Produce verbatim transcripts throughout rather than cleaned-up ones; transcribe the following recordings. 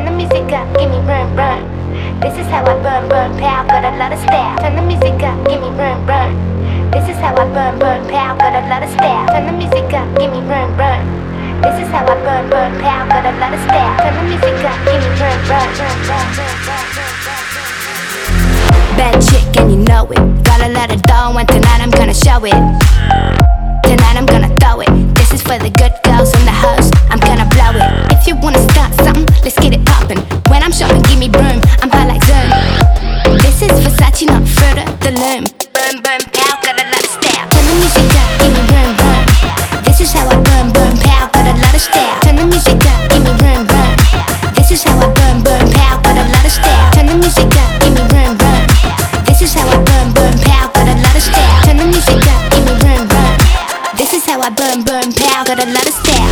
Turn the music up, give me run, run. This is how I burn, burn, pow, got a lot of style. Turn the music up, give me run, run. This is how I burn, burn, pow, got a lot of style. Turn the music up, give me run, run. This is how I burn, burn, pow, got a lot of style. Turn the music up, give me run, run, run, run, run, run, run, run. Bad chick and you know it. Got a lot of dough and tonight I'm gonna show it. Tonight I'm gonna throw it. This is for the good girls and the hoes. I'm gonna blow it. If you wanna start something, let's get it poppin'. When I'm shopping, give me room. I'm high like Zoom. This is Versace, not Fruta the Loom. Burn, burn, pow, got a lot of style. Turn the music up, give me room, room. This is how I burn, burn, pow, got a lot of style. Turn the music up, give me room, room. This is how I burn, burn, pow, got a lot of style. Turn the music up, give me room, room. This is how I burn, burn, pow, got a lot of style. Turn the music up, give me room, room. This is how I burn, burn, pow, got a lot of style.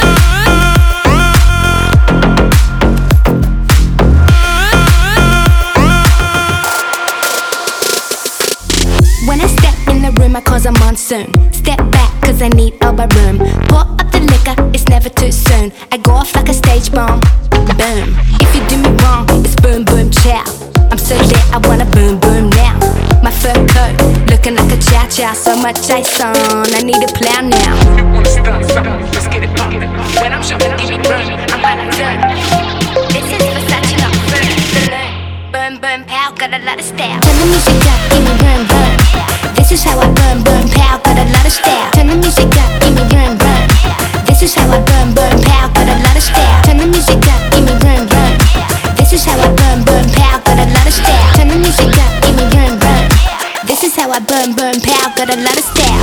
When I step in the room, I cause a monsoon. Step back, cause I need elbow room. Pour up the liquor, it's never too soon. I go off like a stage bomb. Boom. If you do me wrong, it's boom, boom, chow. I'm so lit, I wanna boom, boom now. My fur coat, looking like a chow-chow. So much ice on, I need a plow now. You wanna start something, let's get it poppin'. When I'm shopping, give me run, I'm high like Zoom. This is Versace, not Fruta the Loom. Burn, burn, pow, got a lot of style. Turn the music up, give me run, run. This is how I burn, burn, pow, got a lot of style. Turn the music up, give me run, run. This is how I burn, burn, pow, got a lot of style. Turn the music up, give me run, run. This is how I burn, burn, pow, got a lot of style. Turn the music up, give me run, run. This is how I burn, burn, pow, got a lot of style.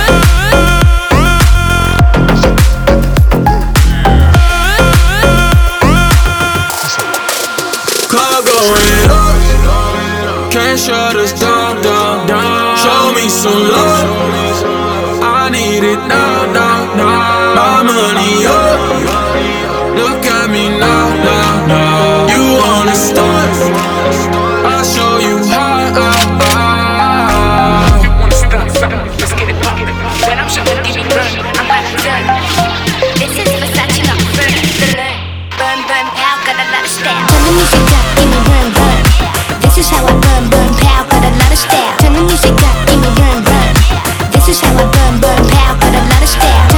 Club going up, can't shut us down, down, down. Show me some love, I need it now, now, now. My money up, look at me now, now, now. You wanna start, I'll show you how, how, how. You wanna start something, let's get it poppin'. When I'm shopping, give me run, I'm high like Zoom. This is Versace, not Fruta the Loom. Burn, burn, pow, got a lot of style. Turn the music up, give me run, run. This is how I burn, burn, pow, got a lot of style. Turn the music up, give me run, run. This is how I burn, burn, pow, got a lot of style.